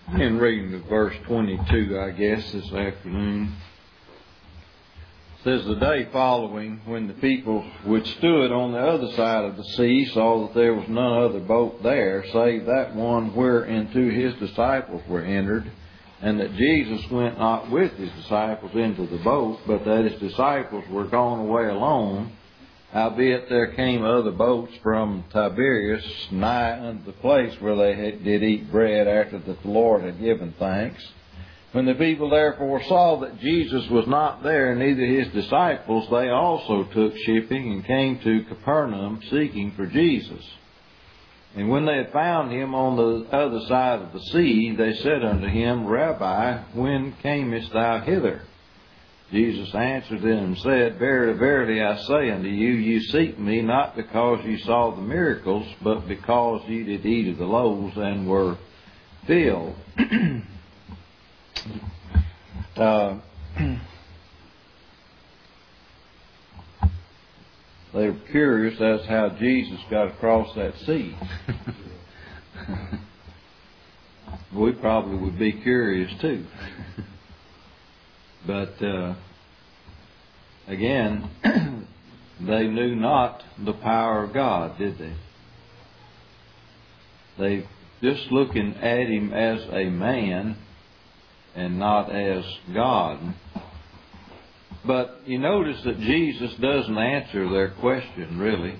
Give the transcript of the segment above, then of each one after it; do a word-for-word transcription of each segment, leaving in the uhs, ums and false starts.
In reading to verse twenty-two, I guess, this afternoon. It says, the day following, when the people which stood on the other side of the sea saw that there was none other boat there, save that one whereinto his disciples were entered, and that Jesus went not with his disciples into the boat, but that his disciples were gone away alone, howbeit there came other boats from Tiberias nigh unto the place where they had, did eat bread after that the Lord had given thanks. When the people therefore saw that Jesus was not there, neither his disciples, they also took shipping and came to Capernaum, seeking for Jesus. And when they had found him on the other side of the sea, they said unto him, Rabbi, when camest thou hither? Jesus answered them and said, Verily, verily, I say unto you, ye seek me not because ye saw the miracles, but because ye did eat of the loaves and were filled. uh, they were curious as to how Jesus got across that sea. We probably would be curious too. But, uh, again, they knew not the power of God, did they? They just looking at him as a man and not as God. But you notice that Jesus doesn't answer their question, really.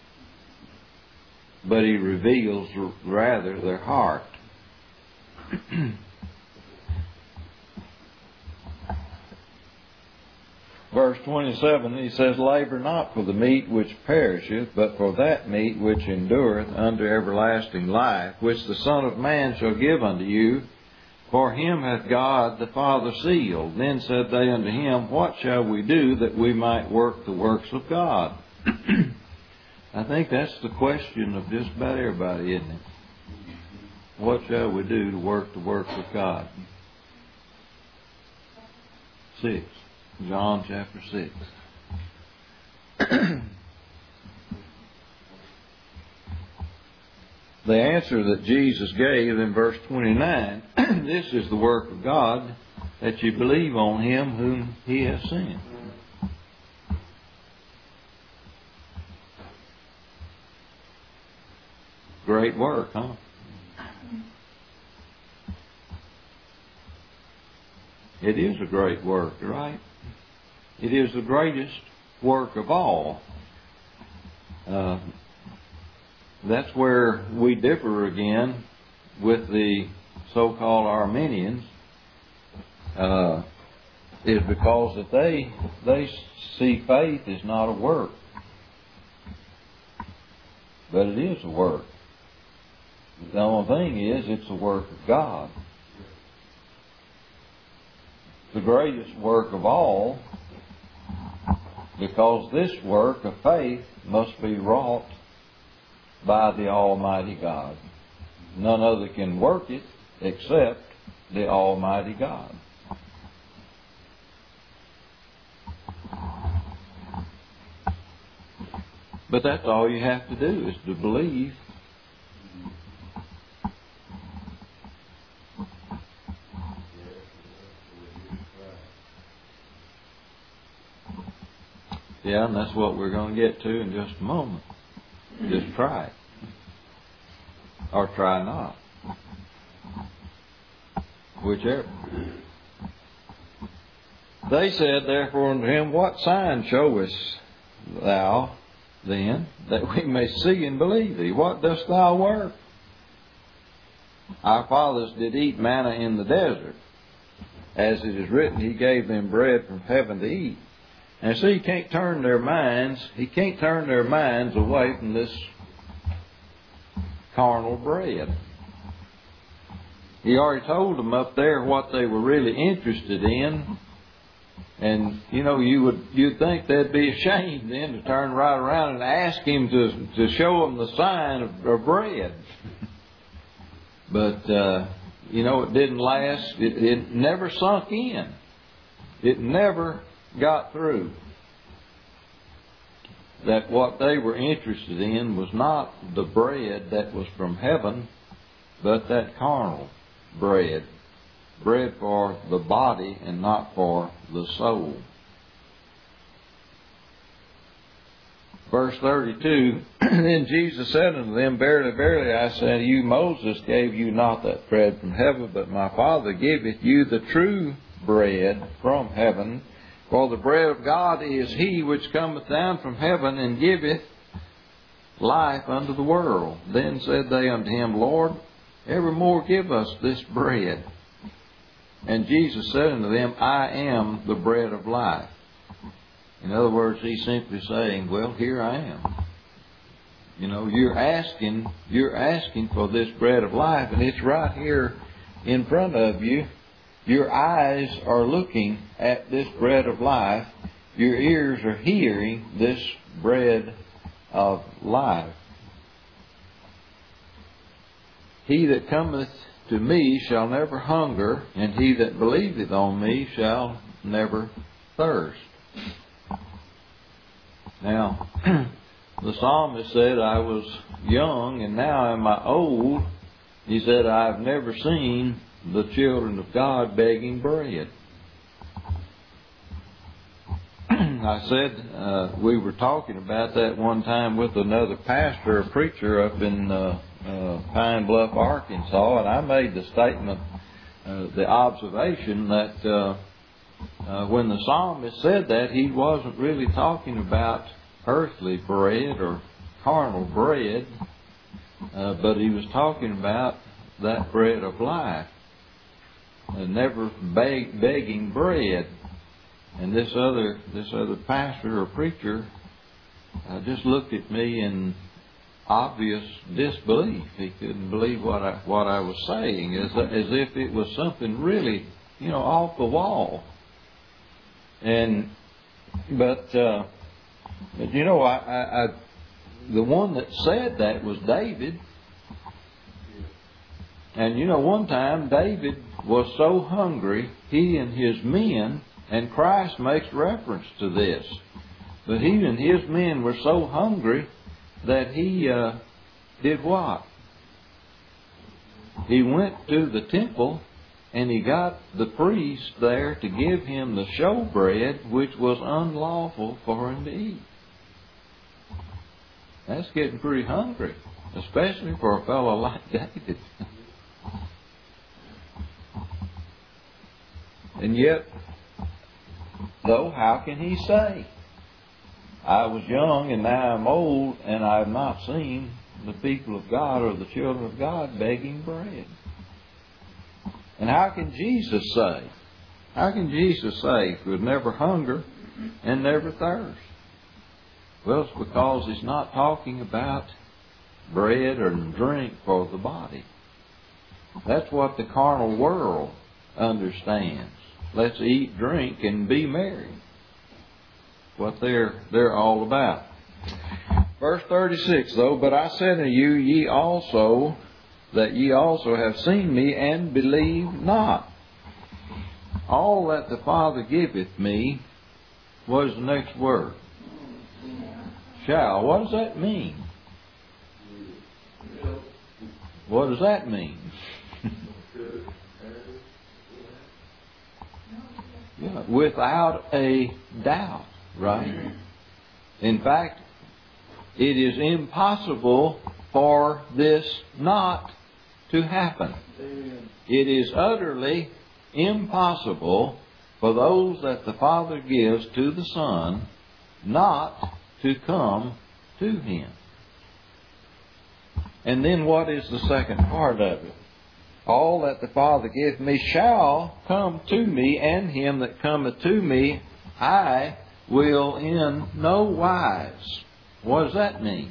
But he reveals, rather, their heart. Verse twenty-seven, he says, Labour not for the meat which perisheth, but for that meat which endureth unto everlasting life, which the Son of Man shall give unto you. For him hath God the Father sealed. Then said they unto him, What shall we do that we might work the works of God? I think that's the question of just about everybody, isn't it? What shall we do to work the works of God? Six. John chapter six. The answer that Jesus gave in verse twenty-nine, this is the work of God, that you believe on him whom he has sent. Great work, huh? It is a great work, right? It is the greatest work of all. Uh, that's where we differ again with the so-called Arminians, uh, is because that they they see faith as not a work, but it is a work. The only thing is, it's a work of God. The greatest work of all, because this work of faith must be wrought by the Almighty God. None other can work it except the Almighty God. But that's all you have to do, is to believe. Yeah, and that's what we're going to get to in just a moment. Just try it. Or try not. Whichever. They said therefore unto him, What sign showest thou then, that we may see and believe thee? What dost thou work? Our fathers did eat manna in the desert. As it is written, he gave them bread from heaven to eat. And so he can't turn their minds, he can't turn their minds away from this carnal bread. He already told them up there what they were really interested in. And, you know, you would, you'd think they'd be ashamed then to turn right around and ask him to, to show them the sign of, of bread. But, uh, you know, it didn't last. It, it never sunk in. It never got through that what they were interested in was not the bread that was from heaven, but that carnal bread. Bread for the body and not for the soul. Verse thirty-two, Then Jesus said unto them, Verily, verily, I say unto you, Moses gave you not that bread from heaven, but my Father giveth you the true bread from heaven. For the bread of God is he which cometh down from heaven, and giveth life unto the world. Then said they unto him, Lord, evermore give us this bread. And Jesus said unto them, I am the bread of life. In other words, he's simply saying, well, here I am. You know, you're asking, you're asking for this bread of life, and it's right here in front of you. Your eyes are looking at this bread of life. Your ears are hearing this bread of life. He that cometh to me shall never hunger, and he that believeth on me shall never thirst. Now, the psalmist said, I was young and now am I old. He said, I've never seen the children of God begging bread. I said, uh, we were talking about that one time with another pastor, a preacher up in uh, uh, Pine Bluff, Arkansas, and I made the statement, uh, the observation that uh, Uh, when the psalmist said that, he wasn't really talking about earthly bread or carnal bread, uh, but he was talking about that bread of life, uh, never beg, begging bread. And this other this other pastor or preacher uh, just looked at me in obvious disbelief. He couldn't believe what I what I was saying, as as if it was something really, you know, off the wall. And, but, uh, but you know, I, I, I, the one that said that was David. And you know, one time David was so hungry, he and his men, and Christ makes reference to this, but he and his men were so hungry that he uh, did what? He went to the temple and he got the priest there to give him the showbread, which was unlawful for him to eat. That's getting pretty hungry, especially for a fellow like David. And yet, though, how can he say, I was young and now I'm old, and I have not seen the people of God or the children of God begging bread? And how can Jesus say, how can Jesus say he would never hunger and never thirst? Well, it's because he's not talking about bread or drink for the body. That's what the carnal world understands. Let's eat, drink, and be merry. What they're they're all about. Verse thirty-six, though, but I said unto you, ye also, that ye also have seen me, and believe not. All that the Father giveth me, what is the next word? Shall. What does that mean? What does that mean? Yeah, without a doubt, right? In fact, it is impossible for this not to happen. It is utterly impossible for those that the Father gives to the Son not to come to Him. And then what is the second part of it? All that the Father giveth me shall come to me, and him that cometh to me I will in no wise. What does that mean?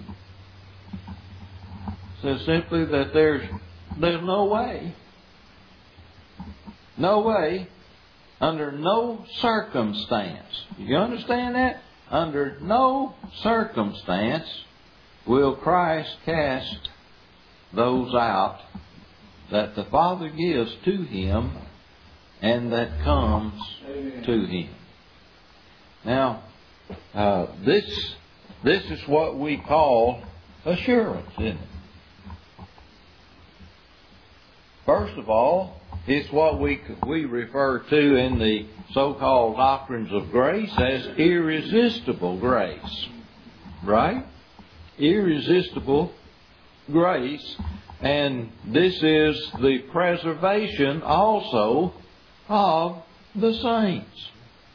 It says simply that there's there's no way, no way, under no circumstance. You understand that? Under no circumstance will Christ cast those out that the Father gives to Him and that comes to Him. Now, uh, this this is what we call assurance, isn't it? First of all, It's what we we refer to in the so-called doctrines of grace as irresistible grace. Right? Irresistible grace. And this is the preservation also of the saints.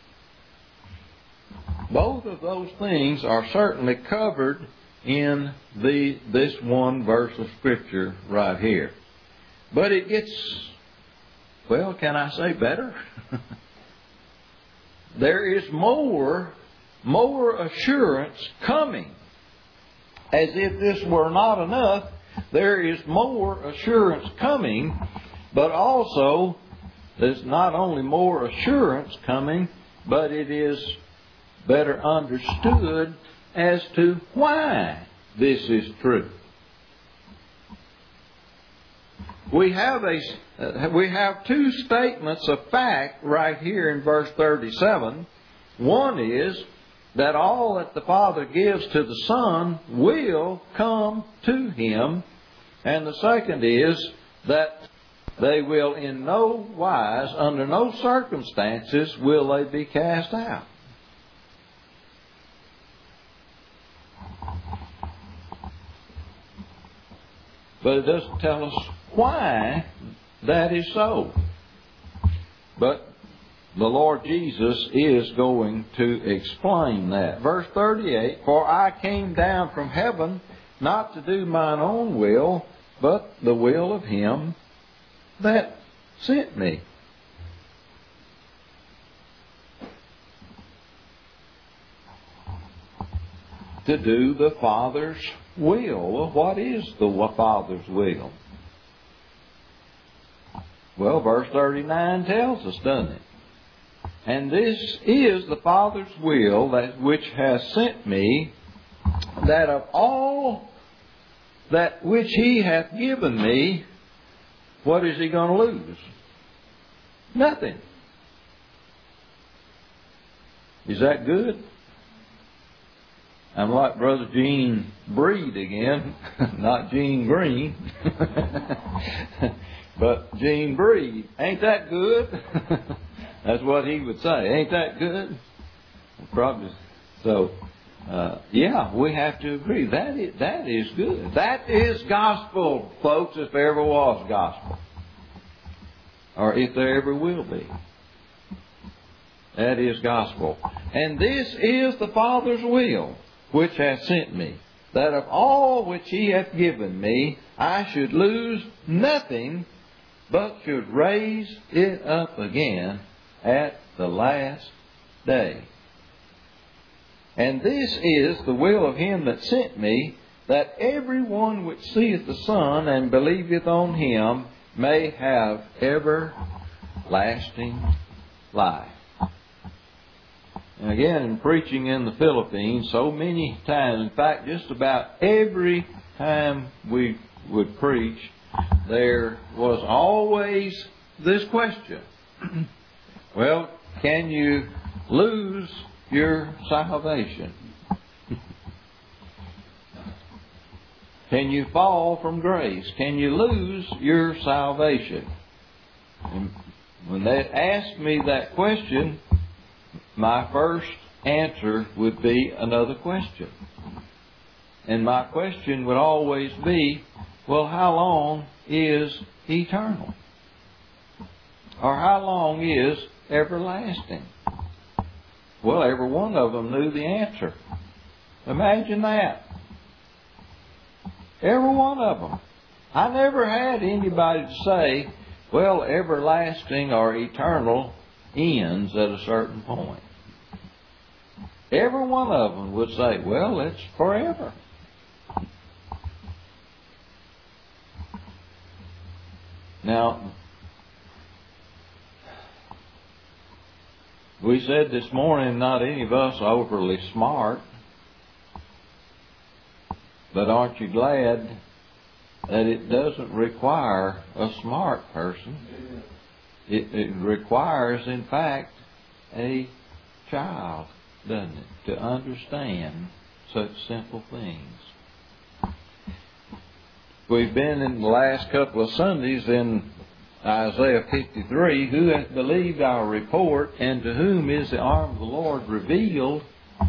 Both of those things are certainly covered in the this one verse of Scripture right here. But it gets, well, can I say better? There is more, more assurance coming. As if this were not enough, there is more assurance coming, but also there's not only more assurance coming, but it is better understood as to why this is true. We have a uh, we have two statements of fact right here in verse thirty-seven. One is that all that the Father gives to the Son will come to Him. And the second is that they will in no wise, under no circumstances, will they be cast out. But it doesn't tell us why that is so. But the Lord Jesus is going to explain that. Verse thirty-eight, for I came down from heaven not to do mine own will, but the will of Him that sent me. To do the Father's will. Well, what is the Father's will? Well, verse thirty-nine tells us, doesn't it? And this is the Father's will that which has sent me, that of all that which He hath given me, what is He going to lose? Nothing. Is that good? I'm like Brother Gene Breed again, not Gene Green, but Gene Breed. Ain't that good? That's what he would say. Ain't that good? Probably. So, uh, yeah, we have to agree. That is, that is good. That is gospel, folks, if there ever was gospel. Or if there ever will be. That is gospel. And this is the Father's will, which hath sent me, that of all which He hath given me, I should lose nothing, but should raise it up again at the last day. And this is the will of Him that sent me, that every one which seeth the Son and believeth on Him may have everlasting life. And again, in preaching in the Philippines, so many times, in fact, just about every time we would preach, there was always this question. Well, can you lose your salvation? Can you fall from grace? Can you lose your salvation? And when they asked me that question, my first answer would be another question. And my question would always be, well, how long is eternal? Or how long is everlasting? Well, every one of them knew the answer. Imagine that. Every one of them. I never had anybody to say, well, everlasting or eternal ends at a certain point. Every one of them would say, well, it's forever. Now, we said this morning, not any of us are overly smart, but aren't you glad that it doesn't require a smart person? It, it requires, in fact, a child, doesn't it, to understand such simple things. We've been in the last couple of Sundays in Isaiah fifty-three, who hath believed our report, and to whom is the arm of the Lord revealed?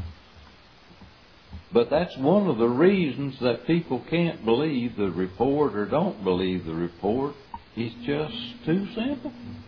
But that's one of the reasons that people can't believe the report or don't believe the report. It's just too simple.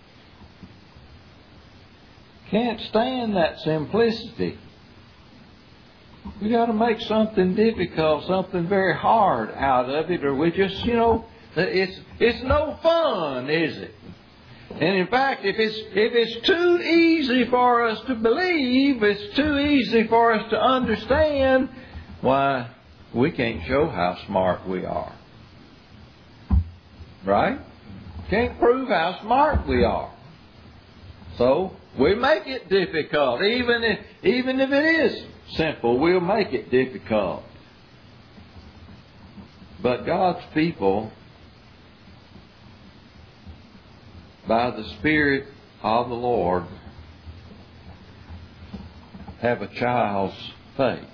Can't stand that simplicity. We got to make something difficult, something very hard out of it, or we just, you know, it's it's no fun, is it? And in fact, if it's if it's too easy for us to believe, it's too easy for us to understand, why, we can't show how smart we are. Right? Can't prove how smart we are. So, we make it difficult. Even if, even if it is simple, we'll make it difficult. But God's people, by the Spirit of the Lord, have a child's faith.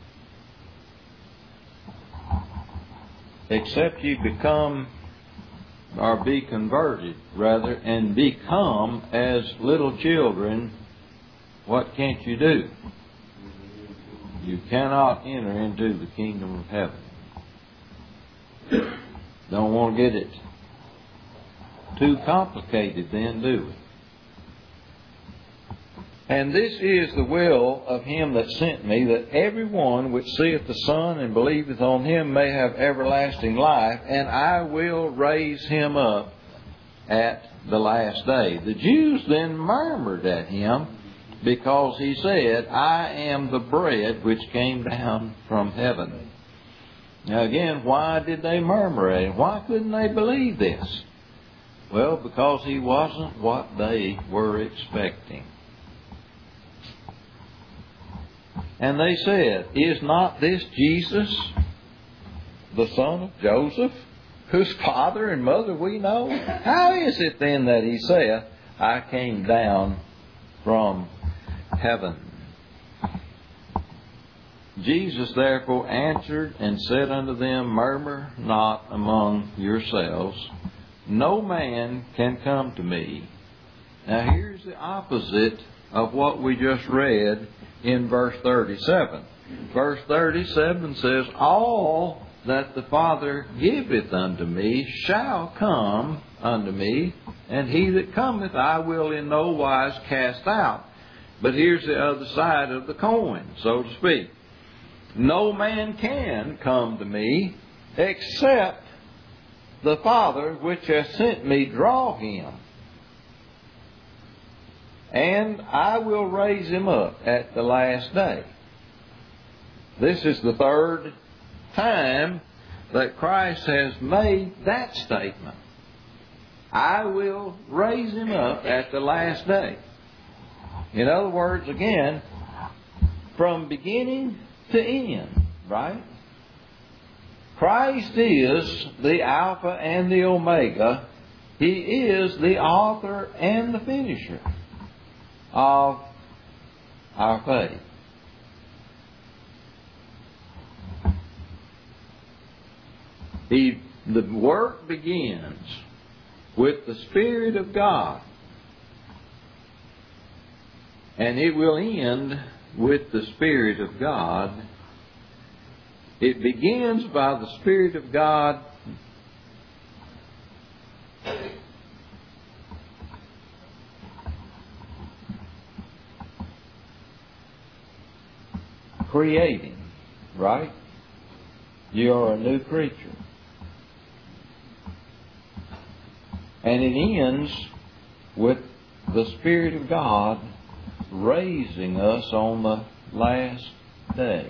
Except you become, or be converted, rather, and become as little children, what can't you do? You cannot enter into the kingdom of heaven. Don't want to get it too complicated then, do we? And this is the will of him that sent me, that every one which seeth the Son and believeth on him may have everlasting life, and I will raise him up at the last day. The Jews then murmured at him, because he said, I am the bread which came down from heaven. Now again, why did they murmur at him? Why couldn't they believe this? Well, because he wasn't what they were expecting. And they said, is not this Jesus, the son of Joseph, whose father and mother we know? How is it then that he saith, I came down from heaven? Jesus therefore answered and said unto them, murmur not among yourselves. No man can come to me. Now here's the opposite of what we just read in verse thirty-seven. Verse thirty-seven says, all that the Father giveth unto me shall come unto me, and he that cometh I will in no wise cast out. But here's the other side of the coin, so to speak. No man can come to me except the Father which hath sent me draw him. And I will raise him up at the last day. This is the third time that Christ has made that statement. I will raise him up at the last day. In other words, again, from beginning to end, right? Christ is the Alpha and the Omega. He is the author and the finisher of our faith. He, the work begins with the Spirit of God, and it will end with the Spirit of God. It begins by the Spirit of God creating, right? You are a new creature. And it ends with the Spirit of God raising us on the last day.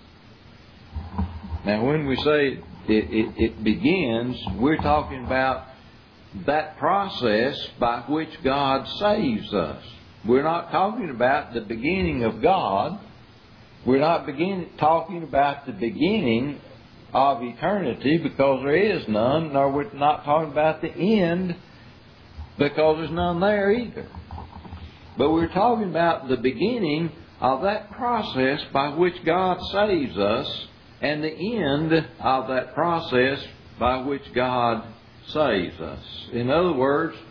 Now, when we say it, it, it begins, we're talking about that process by which God saves us. We're not talking about the beginning of God. We're not begin, talking about the beginning of eternity, because there is none, nor we're not talking about the end, because there's none there either. But we're talking about the beginning of that process by which God saves us, and the end of that process by which God saves us. In other words,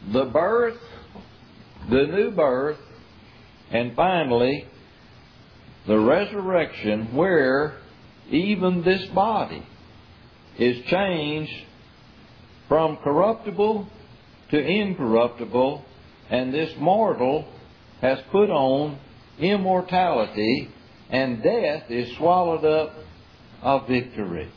the birth, the new birth, and finally the resurrection, where even this body is changed from corruptible to incorruptible, and this mortal has put on immortality, and death is swallowed up of victory.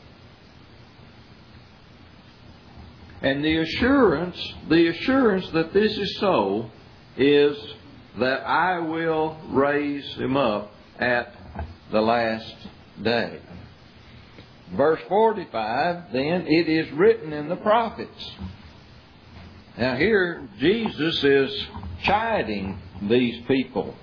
And the assurance, the assurance that this is so is that I will raise him up at the last day. Verse forty-five, then, it is written in the prophets. Now here, Jesus is chiding these people.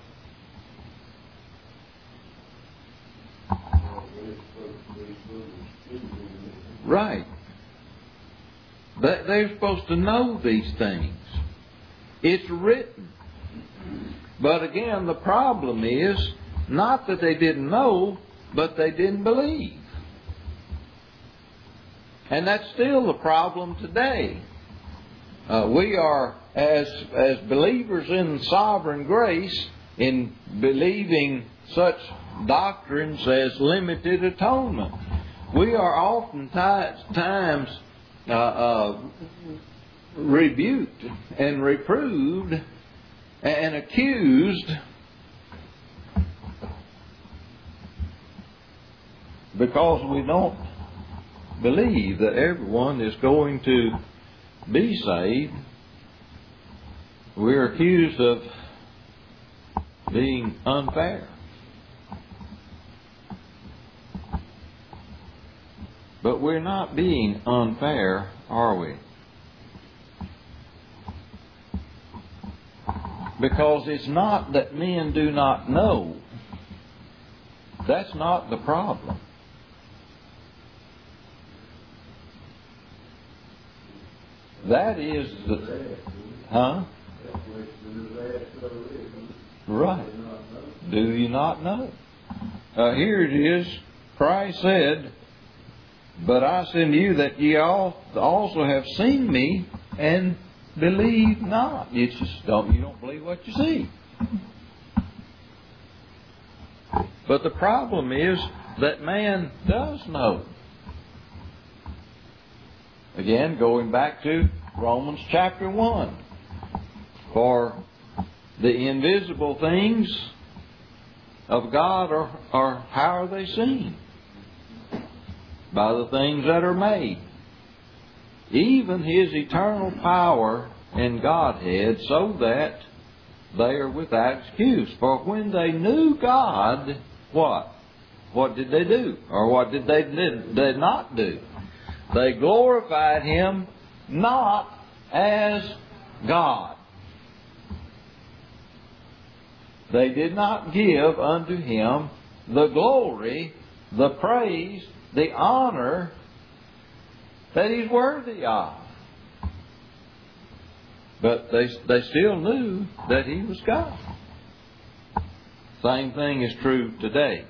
Right. They're supposed to know these things. It's written. But again, the problem is not that they didn't know, but they didn't believe. And that's still the problem today. Uh, we are, as, as believers in sovereign grace, in believing such doctrines as limited atonement, we are oftentimes uh, uh, rebuked and reproved and accused because we don't believe that everyone is going to be saved. We're accused of being unfair. But we're not being unfair, are we? Because it's not that men do not know. That's not the problem. That is the... Huh? Right. Do you not know? Uh, here it is. Christ said, but I say to you that ye all also have seen me and believe not. You just don't, you don't believe what you see. But the problem is that man does know. Again, going back to Romans chapter one. For the invisible things of God are, are how are they seen? By the things that are made. Even His eternal power and Godhead, so that they are without excuse. For when they knew God, what? What did they do? Or what did they did, did not do? They glorified Him not as God. They did not give unto Him the glory, the praise, the honor that He's worthy of. But they, they still knew that He was God. Same thing is true today.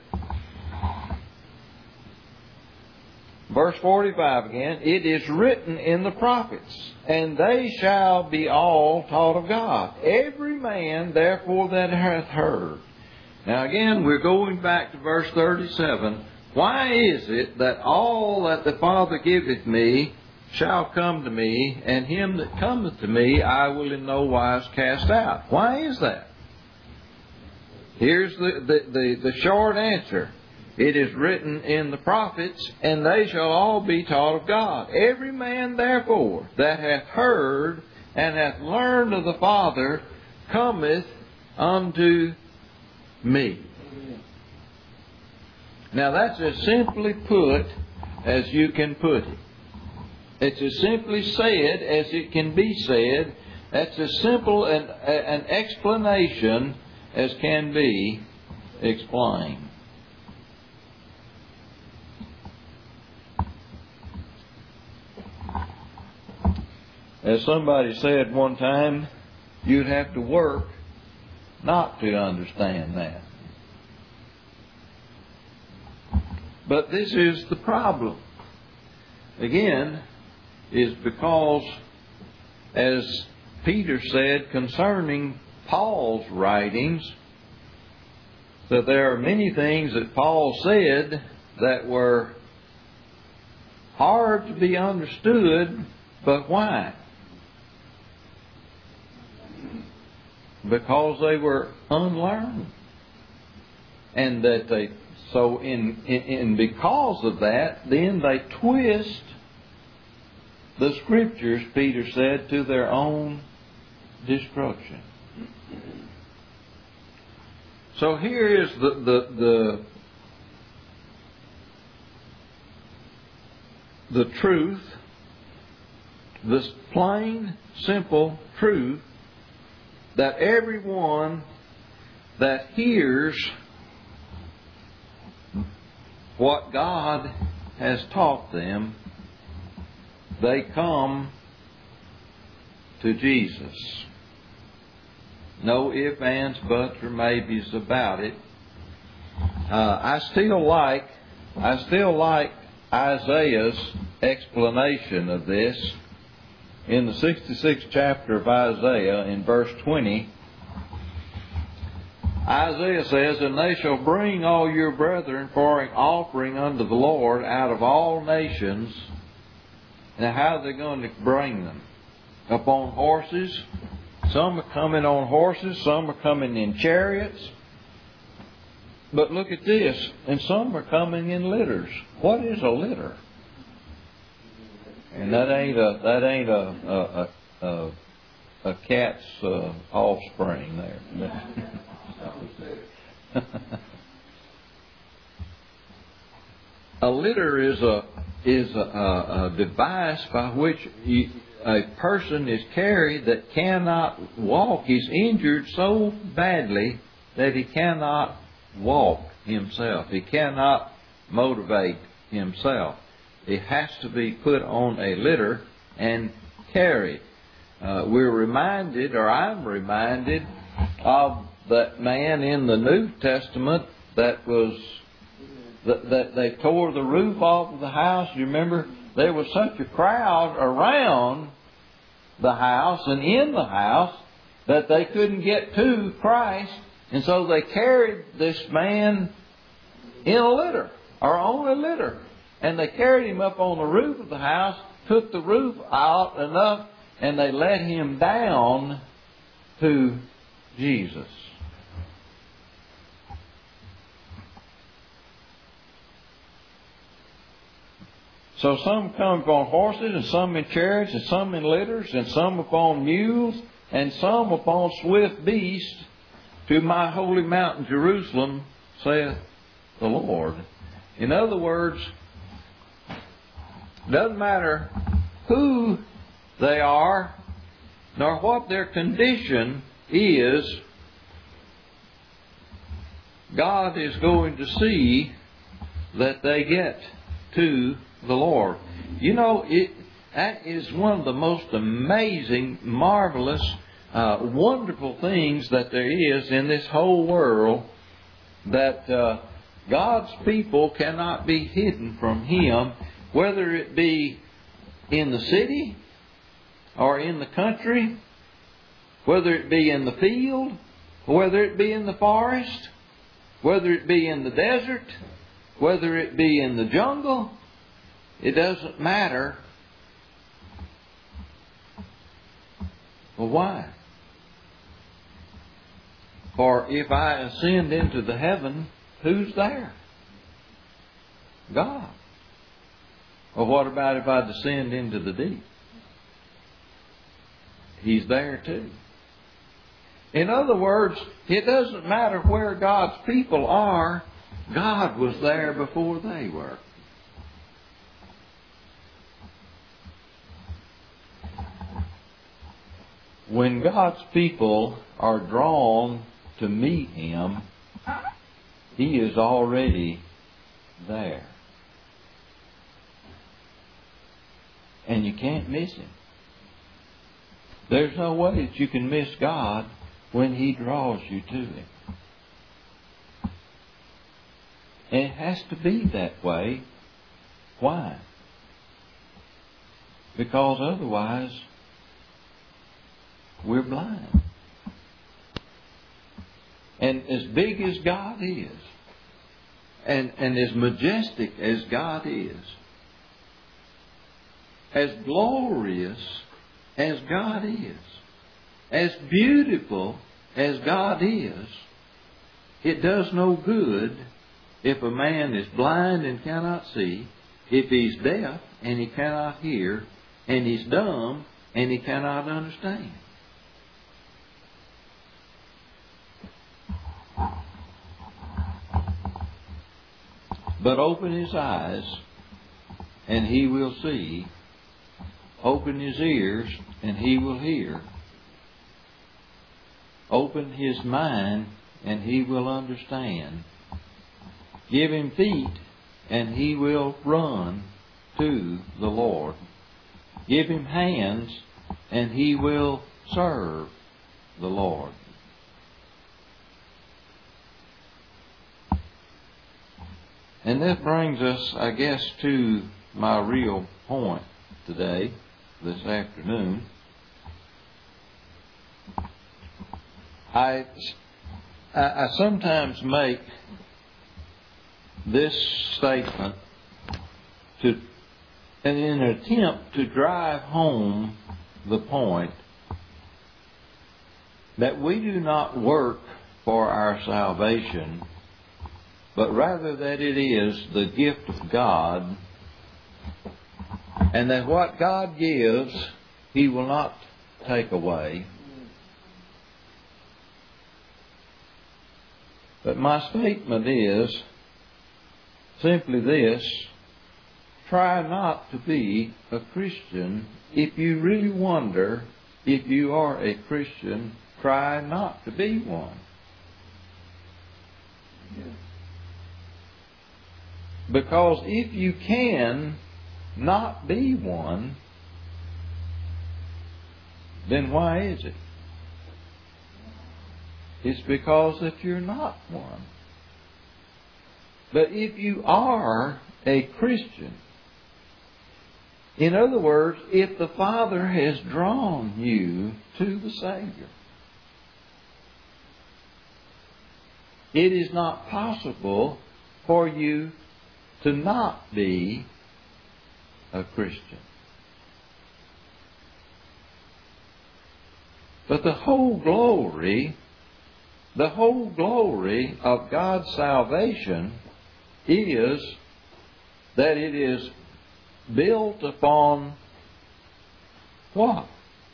Verse forty-five again, it is written in the prophets, and they shall be all taught of God. Every man therefore that hath heard. Now again, we're going back to verse thirty-seven. Why is it that all that the Father giveth me shall come to me, and him that cometh to me I will in no wise cast out? Why is that? Here's the, the, the, the short answer. It is written in the prophets, and they shall all be taught of God. Every man therefore that hath heard and hath learned of the Father cometh unto me. Now that's as simply put as you can put it. It's as simply said as it can be said. That's as simple an, an explanation as can be explained. As somebody said one time, you'd have to work not to understand that. But this is the problem. Again, is because as Peter said concerning Paul's writings that there are many things that Paul said that were hard to be understood, but why? Because they were unlearned. And that they, so in, in, in because of that, then they twist the Scriptures, Peter said, to their own destruction. So here is the, the, the, the truth, this plain, simple truth, that everyone that hears what God has taught them, they come to Jesus. No ifs, ands, buts, or maybes about it. Uh, I still like, I still like Isaiah's explanation of this. In the sixty-sixth chapter of Isaiah, in verse twenty, Isaiah says, "And they shall bring all your brethren for an offering unto the Lord out of all nations." Now, how are they going to bring them? Upon horses. Some are coming on horses, some are coming in chariots. But look at this, and some are coming in litters. What is a litter? And that ain't a that ain't a a a, a cat's uh, offspring there. A litter is a is a, a, a device by which you, a person is carried that cannot walk. He's injured so badly that he cannot walk himself. He cannot motivate himself. It has to be put on a litter and carried. Uh, we're reminded, or I'm reminded, of that man in the New Testament that was that, that they tore the roof off of the house. You remember, there was such a crowd around the house and in the house that they couldn't get to Christ, and so they carried this man in a litter, or on a litter. And they carried him up on the roof of the house, took the roof out enough, and they let him down to Jesus. So some come upon horses, and some in chariots, and some in litters, and some upon mules, and some upon swift beasts, to my holy mountain Jerusalem, saith the Lord. In other words, doesn't matter who they are, nor what their condition is, God is going to see that they get to the Lord. You know, it, that is one of the most amazing, marvelous, uh, wonderful things that there is in this whole world, that uh, God's people cannot be hidden from Him, whether it be in the city or in the country, whether it be in the field, whether it be in the forest, whether it be in the desert, whether it be in the jungle. It doesn't matter. Well, why? For if I ascend into the heaven, who's there? God. Well, what about if I descend into the deep? He's there too. In other words, it doesn't matter where God's people are. God was there before they were. When God's people are drawn to meet Him, He is already there. And you can't miss Him. There's no way that you can miss God when He draws you to Him. And it has to be that way. Why? Because otherwise, we're blind. And as big as God is, and, and as majestic as God is, as glorious as God is, as beautiful as God is, it does no good if a man is blind and cannot see, if he's deaf and he cannot hear, and he's dumb and he cannot understand. But open his eyes and he will see. Open his ears and he will hear. Open his mind and he will understand. Give him feet and he will run to the Lord. Give him hands and he will serve the Lord. And that brings us, I guess, to my real point today, this afternoon. I, I sometimes make this statement to, in an attempt to drive home the point that we do not work for our salvation, but rather that it is the gift of God, and that what God gives, He will not take away. But my statement is simply this: try not to be a Christian. If you really wonder if you are a Christian, try not to be one. Because if you can not be one, then why is it? It's because that you're not one. But if you are a Christian, in other words, if the Father has drawn you to the Savior, it is not possible for you to not be a Christian. But the whole glory, the whole glory of God's salvation is that it is built upon what?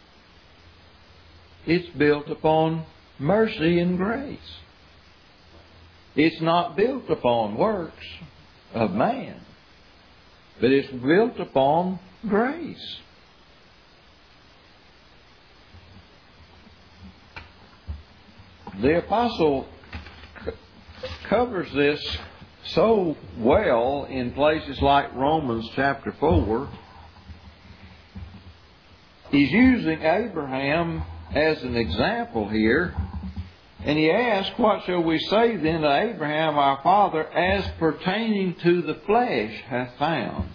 It's built upon mercy and grace. It's not built upon works of man, but it's built upon grace. The apostle c- covers this so well in places like Romans chapter four. He's using Abraham as an example here. And he asks, what shall we say then to Abraham our father as pertaining to the flesh hath found?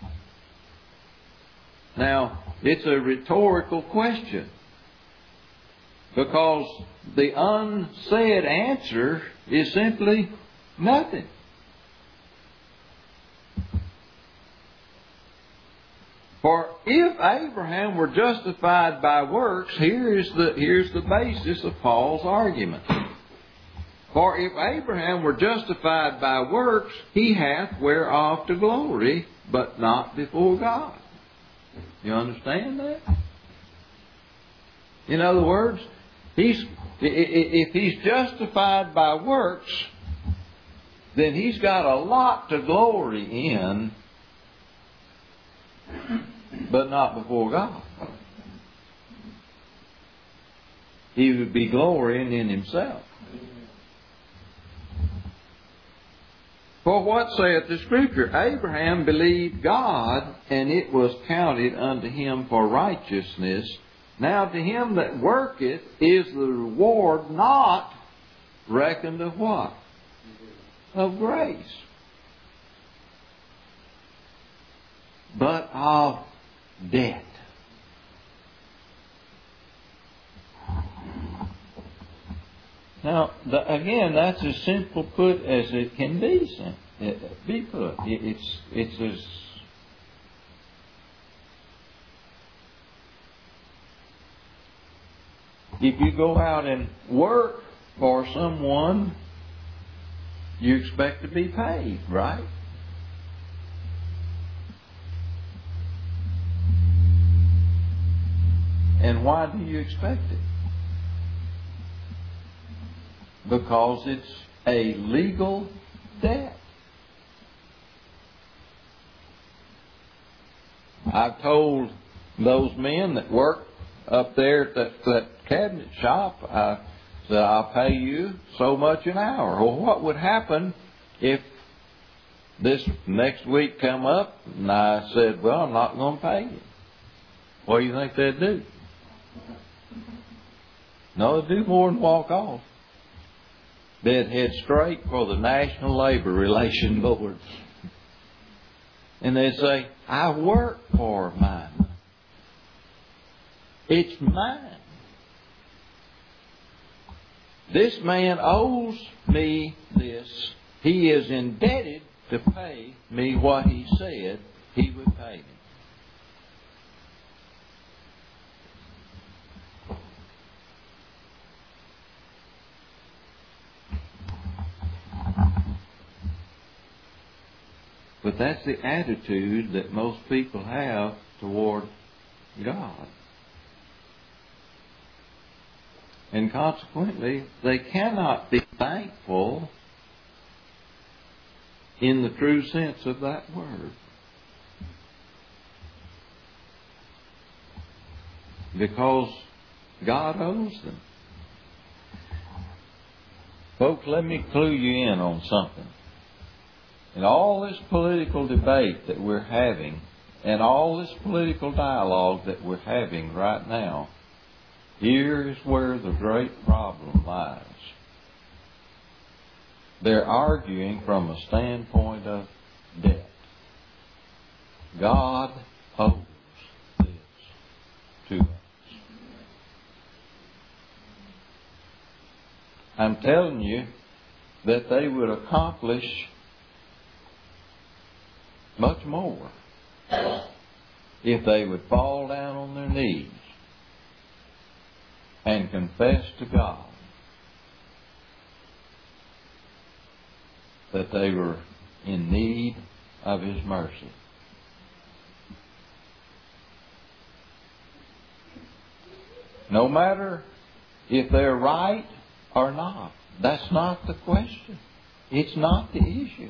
Now, it's a rhetorical question, because the unsaid answer is simply nothing. For if Abraham were justified by works, here is the, here's the basis of Paul's argument. For if Abraham were justified by works, he hath whereof to glory, but not before God. You understand that? In other words, he's, if he's justified by works, then he's got a lot to glory in, but not before God. He would be glorying in himself. For what saith the Scripture? Abraham believed God, and it was counted unto him for righteousness. Now to him that worketh is the reward not reckoned of what? Of grace, but of debt. Now, the, again, that's as simple put as it can be, it, be put. It, it's, it's as... If you go out and work for someone, you expect to be paid, right? And why do you expect it? Because it's a legal debt. I've told those men that work up there at that, that cabinet shop, I said, I'll pay you so much an hour. Well, what would happen if this next week come up and I said, well, I'm not going to pay you? What do you think they'd do? No, they'd do more than walk off. They'd head straight for the National Labor Relations Board. And they'd say, I work for mine. It's mine. This man owes me this. He is indebted to pay me what he said he would pay me. But that's the attitude that most people have toward God. And consequently, they cannot be thankful in the true sense of that word. Because God owes them. Folks, let me clue you in on something. In all this political debate that we're having, and all this political dialogue that we're having right now, here is where the great problem lies. They're arguing from a standpoint of debt. God owes this to us. I'm telling you that they would accomplish much more if they would fall down on their knees and confess to God that they were in need of His mercy. No matter if they're right or not, that's not the question. It's not the issue.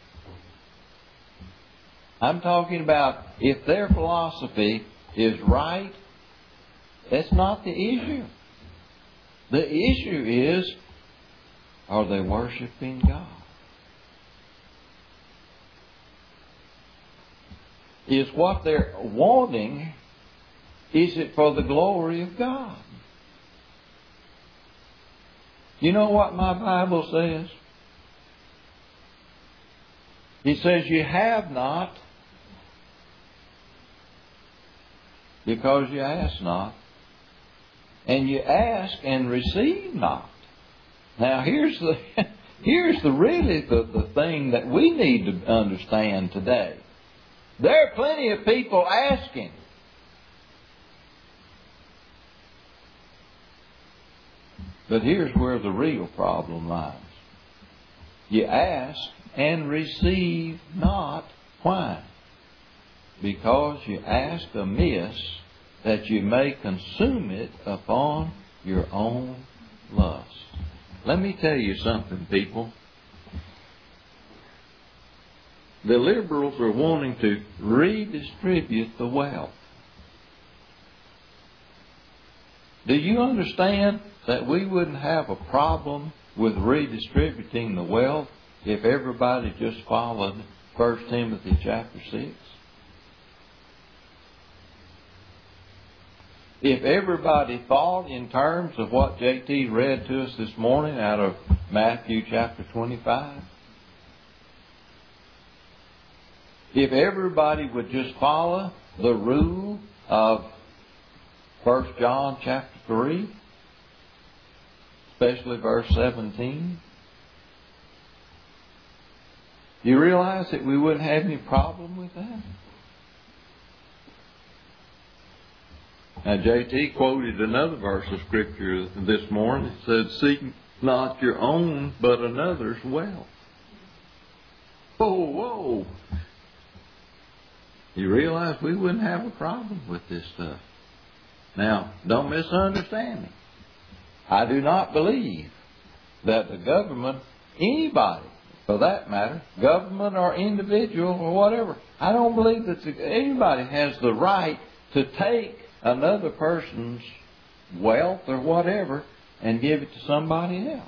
I'm talking about if their philosophy is right, that's not the issue. The issue is, are they worshiping God? Is what they're wanting, is it for the glory of God? You know what my Bible says? It says you have not because you ask not, and you ask and receive not. Now here's the here's the really the, the thing that we need to understand today. There are plenty of people asking. But here's where the real problem lies. You ask and receive not. Why? Because you ask amiss, that you may consume it upon your own lust. Let me tell you something, people. The liberals are wanting to redistribute the wealth. Do you understand that we wouldn't have a problem with redistributing the wealth if everybody just followed First Timothy chapter six? If everybody thought in terms of what J T read to us this morning out of Matthew chapter twenty-five, if everybody would just follow the rule of First John chapter three, especially verse seventeen. Do you realize that we wouldn't have any problem with that? Now, J T quoted another verse of Scripture this morning. It said, "Seek not your own, but another's wealth." Whoa, whoa. You realize we wouldn't have a problem with this stuff. Now, don't misunderstand me. I do not believe that the government, anybody for that matter, government or individual or whatever, I don't believe that anybody has the right to take another person's wealth or whatever and give it to somebody else.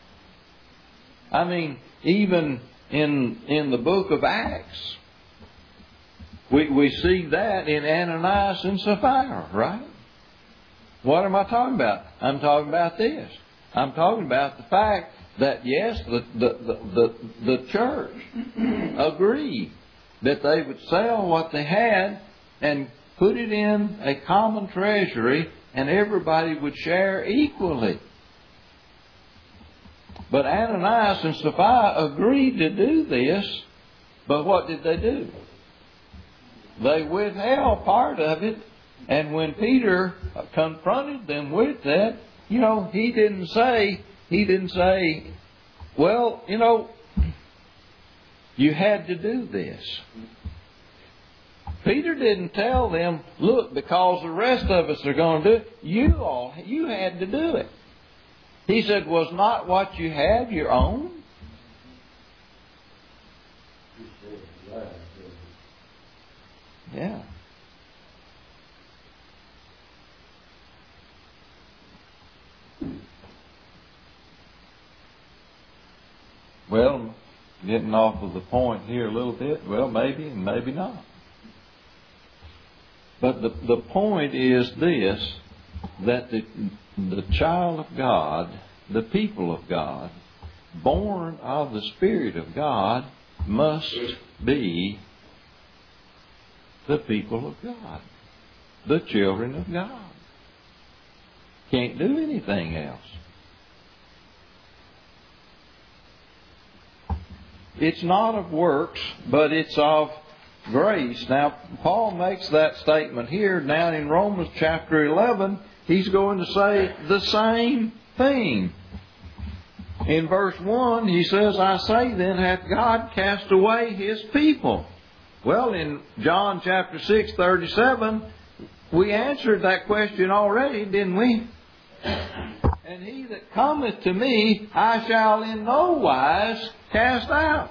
I mean, even in in the book of Acts, we we see that in Ananias and Sapphira, right? What am I talking about? I'm talking about this. I'm talking about the fact that, yes, the the the, the, the church agreed that they would sell what they had and put it in a common treasury and everybody would share equally. But Ananias and Sapphira agreed to do this, but what did they do? They withheld part of it, and when Peter confronted them with that, you know, he didn't say, he didn't say, well, you know, you had to do this. Peter didn't tell them, look, because the rest of us are going to do it, you all, you had to do it. He said, was not what you had your own? Yeah. Well, getting off of the point here a little bit, well, maybe and maybe not. But the, the point is this, that the, the child of God, the people of God, born of the Spirit of God, must be the people of God, the children of God. Can't do anything else. It's not of works, but it's of grace. Now, Paul makes that statement here. Now in Romans chapter eleven, he's going to say the same thing. In verse one, he says, I say then, hath God cast away His people? Well, in John chapter six, thirty-seven, we answered that question already, didn't we? And he that cometh to me, I shall in no wise cast out.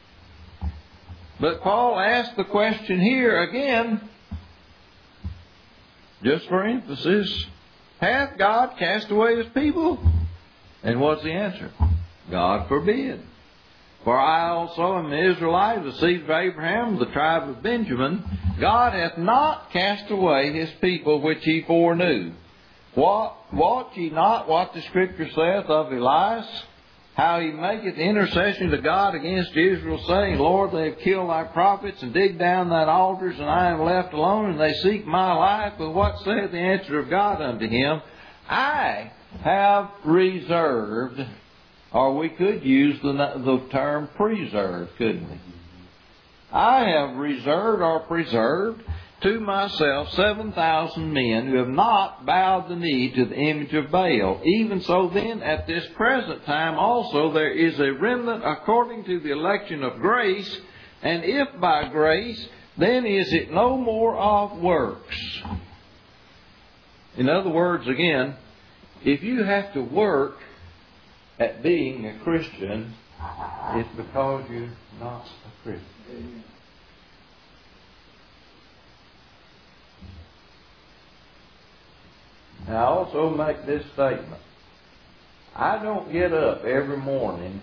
But Paul asked the question here again, just for emphasis, hath God cast away His people? And what's the answer? God forbid. For I also am an Israelite, the seed of Abraham, the tribe of Benjamin. God hath not cast away His people which He foreknew. What, wot ye not what the Scripture saith of Elias? How he maketh intercession to God against Israel, saying, Lord, they have killed thy prophets and digged down thine altars, and I am left alone, and they seek my life. But what saith the answer of God unto him? I have reserved, or we could use the, the term preserved, couldn't we? I have reserved or preserved to myself seven thousand men who have not bowed the knee to the image of Baal. Even so then, at this present time also there is a remnant according to the election of grace, and if by grace, then is it no more of works. In other words, again, if you have to work at being a Christian, it's because you're not a Christian. Now, I also make this statement. I don't get up every morning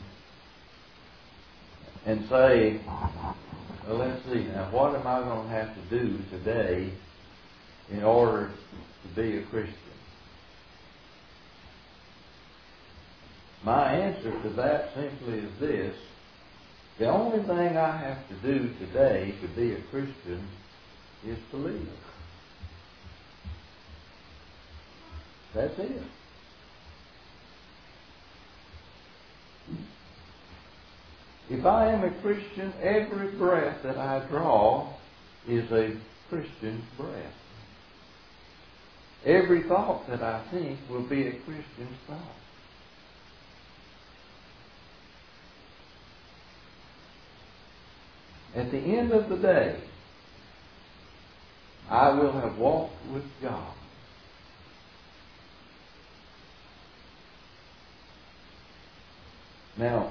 and say, well, let's see, now what am I going to have to do today in order to be a Christian? My answer to that simply is this. The only thing I have to do today to be a Christian is to live. That's it. If I am a Christian, every breath that I draw is a Christian breath. Every thought that I think will be a Christian thought. At the end of the day, I will have walked with God. Now,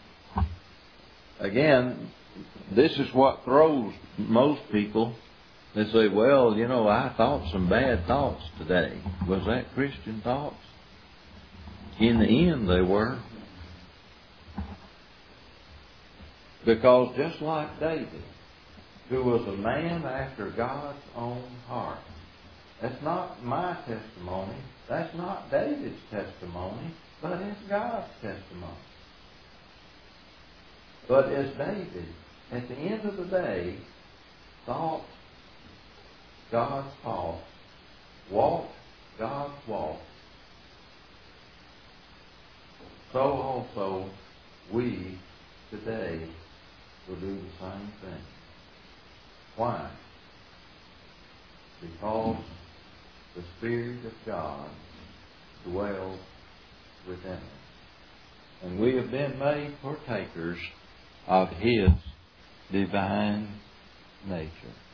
again, this is what throws most people. They say, well, you know, I thought some bad thoughts today. Was that Christian thoughts? In the end, they were. Because just like David, who was a man after God's own heart, that's not my testimony. That's not David's testimony, but it's God's testimony. But as David, at the end of the day, thought God's thoughts, walked God's walk, so also we today will do the same thing. Why? Because the Spirit of God dwells within us. And we have been made partakers of His divine nature.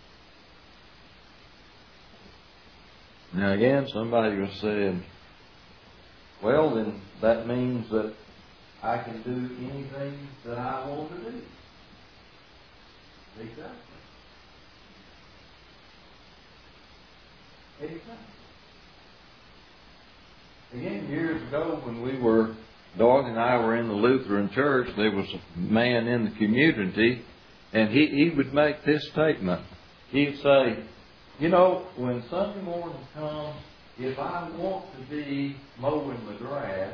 Now again, somebody was saying, well, then that means that I can do anything that I want to do. Exactly. Exactly. Again, years ago when we were, Dorothy and I were in the Lutheran church, there was a man in the community, and he, he would make this statement. He'd say, you know, when Sunday morning comes, if I want to be mowing the grass,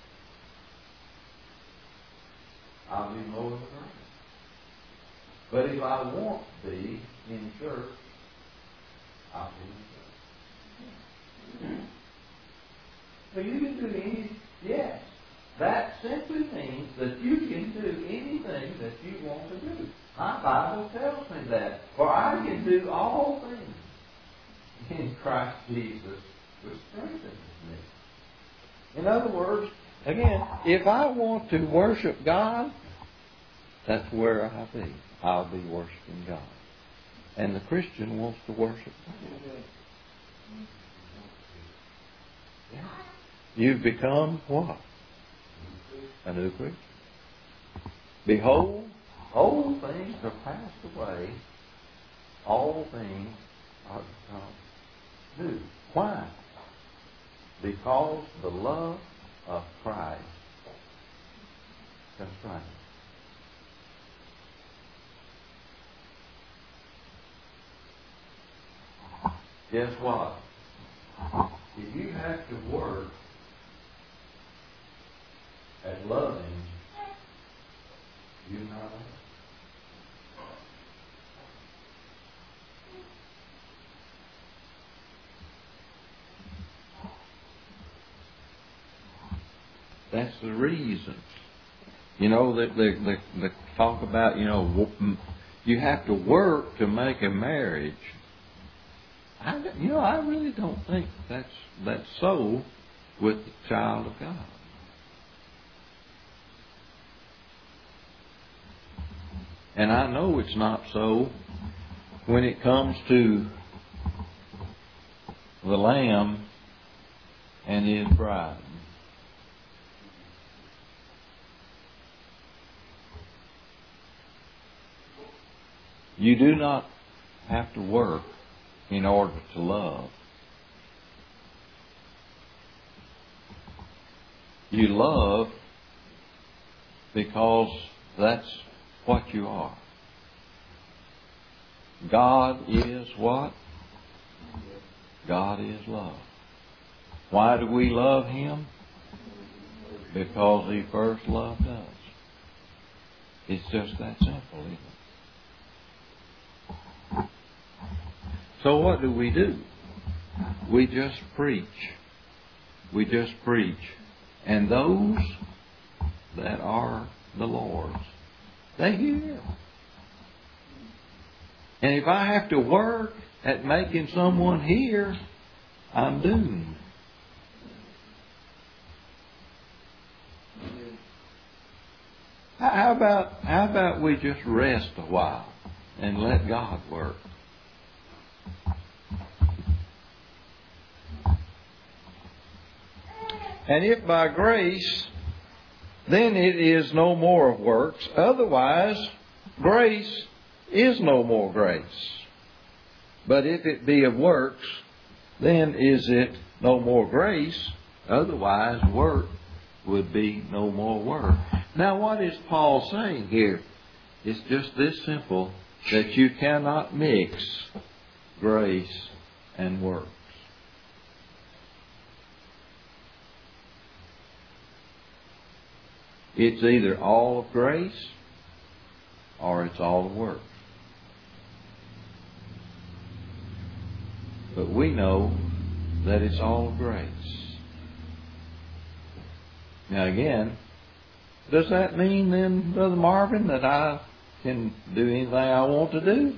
I'll be mowing the grass. But if I want to be in church, I'll be in church. So you can do any, yes. That simply means that you can do anything that you want to do. My Bible tells me that. For I can do all things in Christ Jesus which strengthens me. In other words, again, if I want to worship God, that's where I'll be. I'll be worshiping God. And the Christian wants to worship God. Yeah. You've become what? A new creature. Behold, old things are passed away. All things are become new. Why? Because the love of Christ constrains. Guess what? If you have to work at loving, you're not loving. That's the reason. You know, that they, they, they talk about, you know, you have to work to make a marriage. I, you know, I really don't think that's that's so with the child of God. And I know it's not so when it comes to the Lamb and His bride. You do not have to work in order to love. You love because that's what you are. God is what? God is love. Why do we love Him? Because He first loved us. It's just that simple, isn't it? So what do we do? We just preach. We just preach. And those that are the Lord's They hear. And if I have to work at making someone hear, I'm doomed. How about, how about we just rest a while and let God work? And if by grace, then it is no more of works. Otherwise, grace is no more grace. But if it be of works, then is it no more grace. Otherwise, work would be no more work. Now, what is Paul saying here? It's just this simple, that you cannot mix grace and works. It's either all of grace or it's all of works. But we know that it's all of grace. Now again, does that mean then, Brother Marvin, that I can do anything I want to do?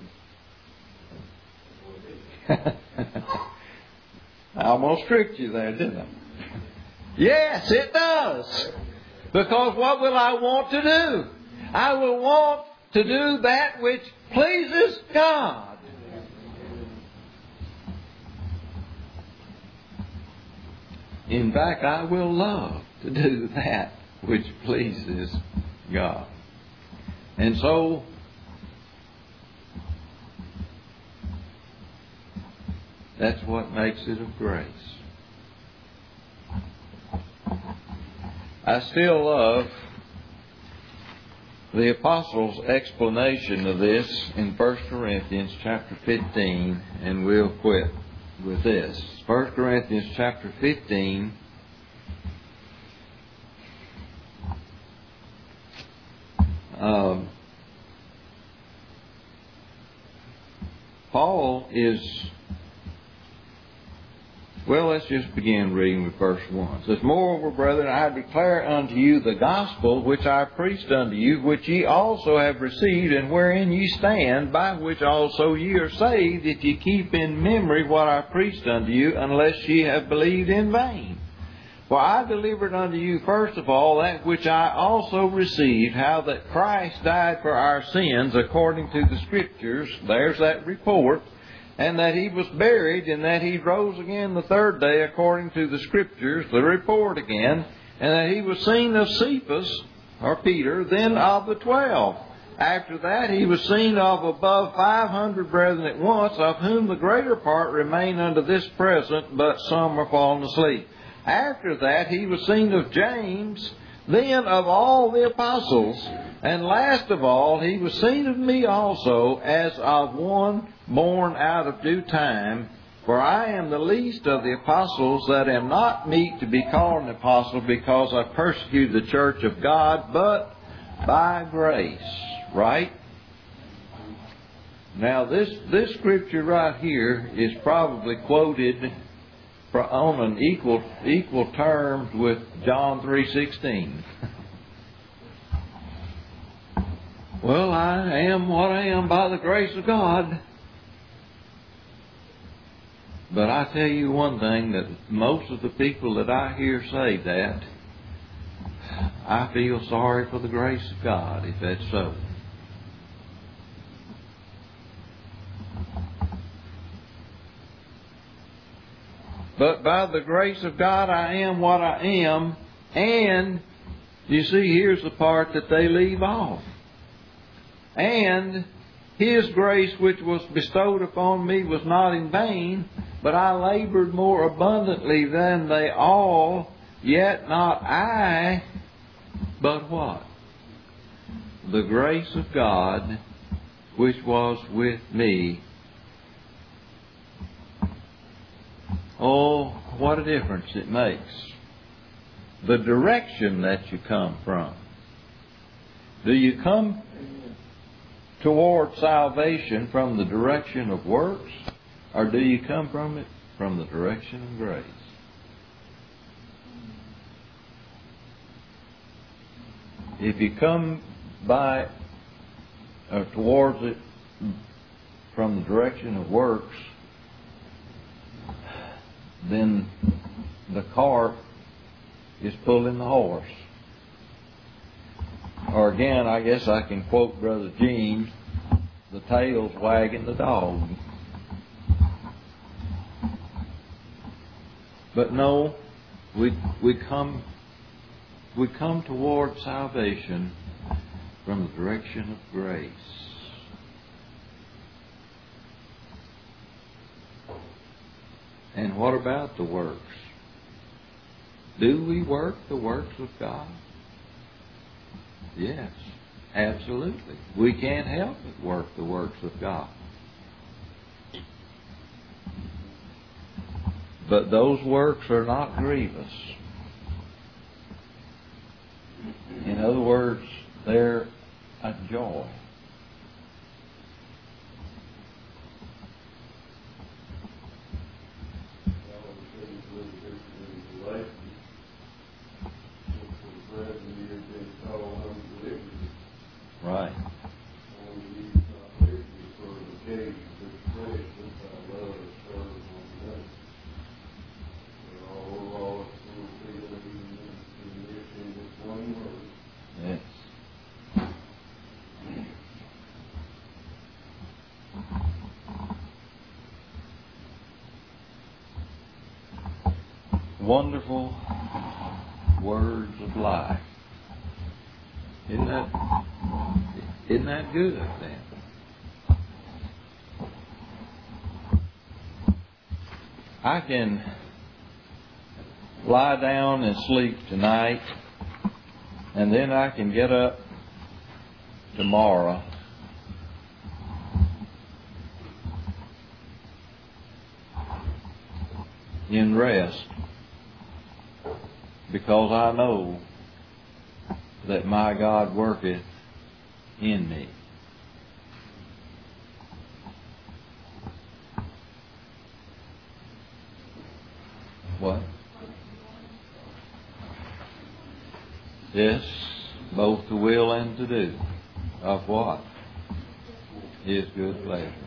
I almost tricked you there, didn't I? Yes, it does. Because what will I want to do? I will want to do that which pleases God. In fact, I will love to do that which pleases God. And so, that's what makes it of grace. I still love the Apostles' explanation of this in First Corinthians chapter fifteen, and we'll quit with this. First Corinthians chapter fifteen, um, Paul is, well, let's just begin reading with verse one. It says, Moreover, brethren, I declare unto you the gospel which I preached unto you, which ye also have received, and wherein ye stand, by which also ye are saved, if ye keep in memory what I preached unto you, unless ye have believed in vain. For I delivered unto you first of all that which I also received, how that Christ died for our sins according to the Scriptures. There's that report. And that He was buried, and that He rose again the third day according to the Scriptures, the report again, and that He was seen of Cephas, or Peter, then of the twelve. After that He was seen of above five hundred brethren at once, of whom the greater part remain unto this present, but some are fallen asleep. After that He was seen of James, then of all the apostles, and last of all He was seen of me also, as of one born out of due time. For I am the least of the apostles, that am not meet to be called an apostle, because I persecuted the church of God, but by grace. Right? Now this, this scripture right here is probably quoted for, on an equal equal terms with John three sixteen. Well, I am what I am by the grace of God. But I tell you one thing, that most of the people that I hear say that, I feel sorry for the grace of God, if that's so. But by the grace of God I am what I am, and, you see, here's the part that they leave off. And His grace which was bestowed upon me was not in vain, but I labored more abundantly than they all, yet not I, but what? The grace of God which was with me. Oh, what a difference it makes. The direction that you come from. Do you come toward salvation from the direction of works, or do you come from it from the direction of grace? If you come by or towards it from the direction of works, then the cart is pulling the horse. Or again, I guess I can quote Brother Gene, the tail's wagging the dog. But no, we we come we come toward salvation from the direction of grace. And what about the works? Do we work the works of God? Yes, absolutely. We can't help but work the works of God. But those works are not grievous. In other words, they're a joy. Right. Yes. Wonderful words of life. Isn't that, isn't that good then? I can lie down and sleep tonight, and then I can get up tomorrow in rest, because I know that my God worketh in me. What? Yes, both to will and to do of what? His good pleasure.